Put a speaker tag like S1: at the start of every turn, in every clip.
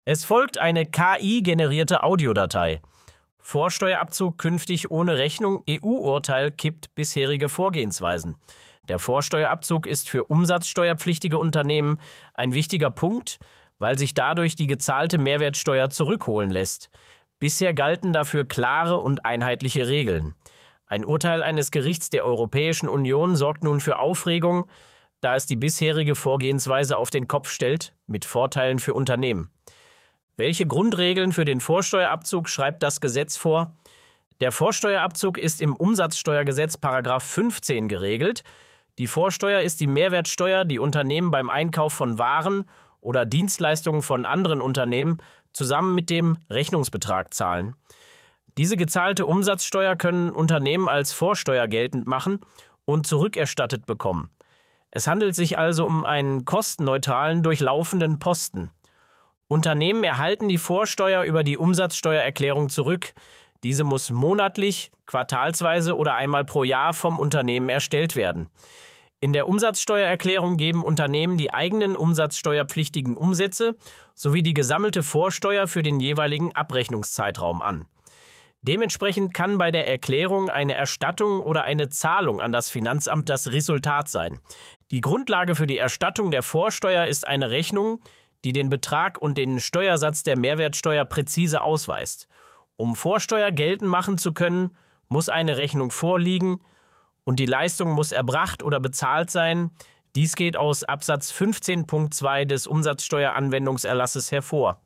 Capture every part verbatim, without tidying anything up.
S1: Es folgt eine K I-generierte Audiodatei. Vorsteuerabzug künftig ohne Rechnung. E U-Urteil kippt bisherige Vorgehensweisen. Der Vorsteuerabzug ist für umsatzsteuerpflichtige Unternehmen ein wichtiger Punkt, weil sich dadurch die gezahlte Mehrwertsteuer zurückholen lässt. Bisher galten dafür klare und einheitliche Regeln. Ein Urteil eines Gerichts der Europäischen Union sorgt nun für Aufregung, da es die bisherige Vorgehensweise auf den Kopf stellt, mit Vorteilen für Unternehmen. Welche Grundregeln für den Vorsteuerabzug schreibt das Gesetz vor? Der Vorsteuerabzug ist im Umsatzsteuergesetz Paragraph fünfzehn geregelt. Die Vorsteuer ist die Mehrwertsteuer, die Unternehmen beim Einkauf von Waren oder Dienstleistungen von anderen Unternehmen zusammen mit dem Rechnungsbetrag zahlen. Diese gezahlte Umsatzsteuer können Unternehmen als Vorsteuer geltend machen und zurückerstattet bekommen. Es handelt sich also um einen kostenneutralen, durchlaufenden Posten. Unternehmen erhalten die Vorsteuer über die Umsatzsteuererklärung zurück. Diese muss monatlich, quartalsweise oder einmal pro Jahr vom Unternehmen erstellt werden. In der Umsatzsteuererklärung geben Unternehmen die eigenen umsatzsteuerpflichtigen Umsätze sowie die gesammelte Vorsteuer für den jeweiligen Abrechnungszeitraum an. Dementsprechend kann bei der Erklärung eine Erstattung oder eine Zahlung an das Finanzamt das Resultat sein. Die Grundlage für die Erstattung der Vorsteuer ist eine Rechnung, die den Betrag und den Steuersatz der Mehrwertsteuer präzise ausweist. Um Vorsteuer geltend machen zu können, muss eine Rechnung vorliegen und die Leistung muss erbracht oder bezahlt sein. Dies geht aus Absatz fünfzehn Punkt zwei des Umsatzsteueranwendungserlasses hervor.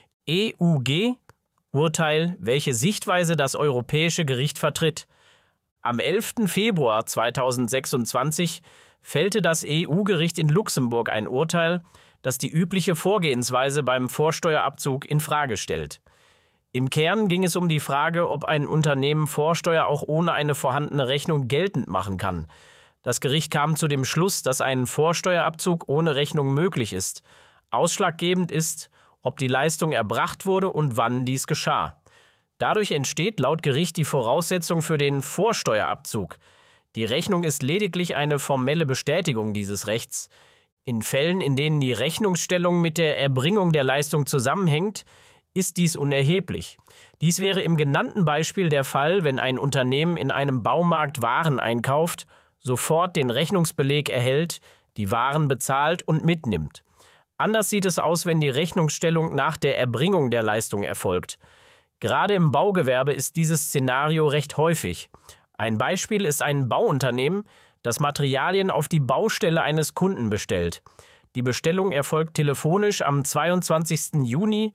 S1: E U G Urteil, welche Sichtweise das Europäische Gericht vertritt. Am elften Februar zweitausendsechsundzwanzig fällte das E U-Gericht in Luxemburg ein Urteil, das die übliche Vorgehensweise beim Vorsteuerabzug in Frage stellt. Im Kern ging es um die Frage, ob ein Unternehmen Vorsteuer auch ohne eine vorhandene Rechnung geltend machen kann. Das Gericht kam zu dem Schluss, dass ein Vorsteuerabzug ohne Rechnung möglich ist. Ausschlaggebend ist, ob die Leistung erbracht wurde und wann dies geschah. Dadurch entsteht laut Gericht die Voraussetzung für den Vorsteuerabzug. Die Rechnung ist lediglich eine formelle Bestätigung dieses Rechts. In Fällen, in denen die Rechnungsstellung mit der Erbringung der Leistung zusammenhängt, ist dies unerheblich. Dies wäre im genannten Beispiel der Fall, wenn ein Unternehmen in einem Baumarkt Waren einkauft, sofort den Rechnungsbeleg erhält, die Waren bezahlt und mitnimmt. Anders sieht es aus, wenn die Rechnungsstellung nach der Erbringung der Leistung erfolgt. Gerade im Baugewerbe ist dieses Szenario recht häufig. Ein Beispiel ist ein Bauunternehmen, das Materialien auf die Baustelle eines Kunden bestellt. Die Bestellung erfolgt telefonisch am zweiundzwanzigsten Juni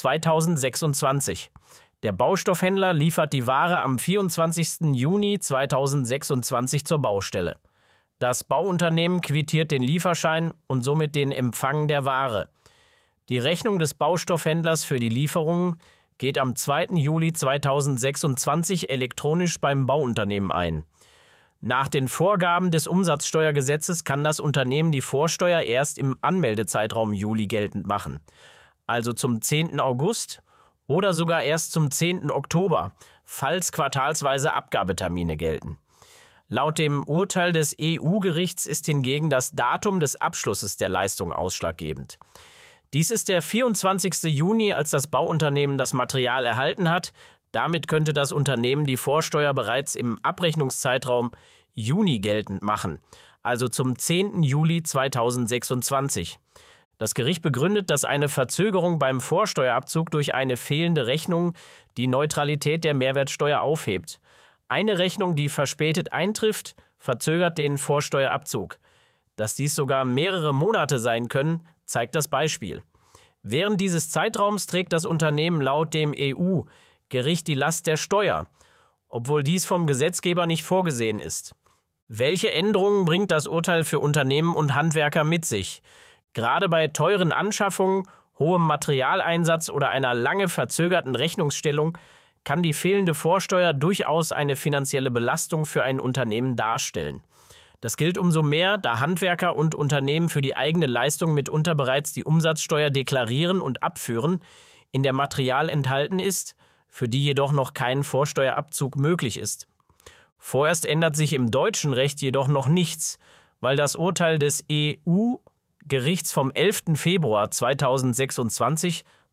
S1: zweitausendsechsundzwanzig. Der Baustoffhändler liefert die Ware am vierundzwanzigsten Juni zweitausendsechsundzwanzig zur Baustelle. Das Bauunternehmen quittiert den Lieferschein und somit den Empfang der Ware. Die Rechnung des Baustoffhändlers für die Lieferung geht am zweiten Juli zweitausendsechsundzwanzig elektronisch beim Bauunternehmen ein. Nach den Vorgaben des Umsatzsteuergesetzes kann das Unternehmen die Vorsteuer erst im Anmeldezeitraum Juli geltend machen, also zum zehnten August oder sogar erst zum zehnten Oktober, falls quartalsweise Abgabetermine gelten. Laut dem Urteil des E U-Gerichts ist hingegen das Datum des Abschlusses der Leistung ausschlaggebend. Dies ist der vierundzwanzigste Juni, als das Bauunternehmen das Material erhalten hat. Damit könnte das Unternehmen die Vorsteuer bereits im Abrechnungszeitraum Juni geltend machen, also zum zehnten Juli zweitausendsechsundzwanzig. Das Gericht begründet, dass eine Verzögerung beim Vorsteuerabzug durch eine fehlende Rechnung die Neutralität der Mehrwertsteuer aufhebt. Eine Rechnung, die verspätet eintrifft, verzögert den Vorsteuerabzug. Dass dies sogar mehrere Monate sein können, zeigt das Beispiel. Während dieses Zeitraums trägt das Unternehmen laut dem E U-Gericht die Last der Steuer, obwohl dies vom Gesetzgeber nicht vorgesehen ist. Welche Änderungen bringt das Urteil für Unternehmen und Handwerker mit sich? Gerade bei teuren Anschaffungen, hohem Materialeinsatz oder einer lange verzögerten Rechnungsstellung kann die fehlende Vorsteuer durchaus eine finanzielle Belastung für ein Unternehmen darstellen. Das gilt umso mehr, da Handwerker und Unternehmen für die eigene Leistung mitunter bereits die Umsatzsteuer deklarieren und abführen, in der Material enthalten ist, für die jedoch noch kein Vorsteuerabzug möglich ist. Vorerst ändert sich im deutschen Recht jedoch noch nichts, weil das Urteil des E U-Gerichts vom elften Februar zweitausendsechsundzwanzig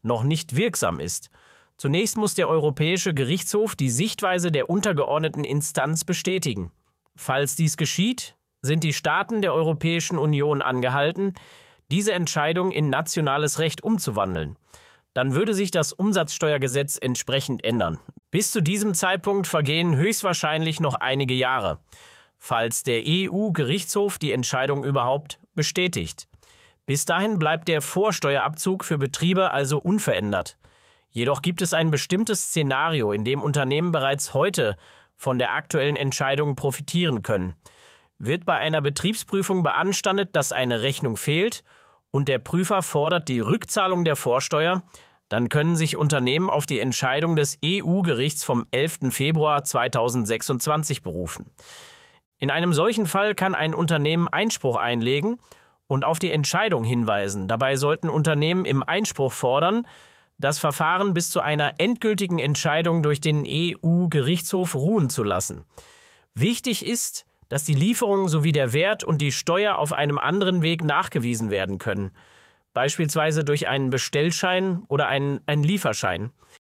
S1: noch nicht wirksam ist. Zunächst muss der Europäische Gerichtshof die Sichtweise der untergeordneten Instanz bestätigen. Falls dies geschieht, sind die Staaten der Europäischen Union angehalten, diese Entscheidung in nationales Recht umzuwandeln. Dann würde sich das Umsatzsteuergesetz entsprechend ändern. Bis zu diesem Zeitpunkt vergehen höchstwahrscheinlich noch einige Jahre, falls der E U-Gerichtshof die Entscheidung überhaupt bestätigt. Bis dahin bleibt der Vorsteuerabzug für Betriebe also unverändert. Jedoch gibt es ein bestimmtes Szenario, in dem Unternehmen bereits heute von der aktuellen Entscheidung profitieren können. Wird bei einer Betriebsprüfung beanstandet, dass eine Rechnung fehlt und der Prüfer fordert die Rückzahlung der Vorsteuer, dann können sich Unternehmen auf die Entscheidung des E U-Gerichts vom elften Februar zweitausendsechsundzwanzig berufen. In einem solchen Fall kann ein Unternehmen Einspruch einlegen und auf die Entscheidung hinweisen. Dabei sollten Unternehmen im Einspruch fordern, das Verfahren bis zu einer endgültigen Entscheidung durch den E U-Gerichtshof ruhen zu lassen. Wichtig ist, dass die Lieferung sowie der Wert und die Steuer auf einem anderen Weg nachgewiesen werden können, beispielsweise durch einen Bestellschein oder einen, einen Lieferschein.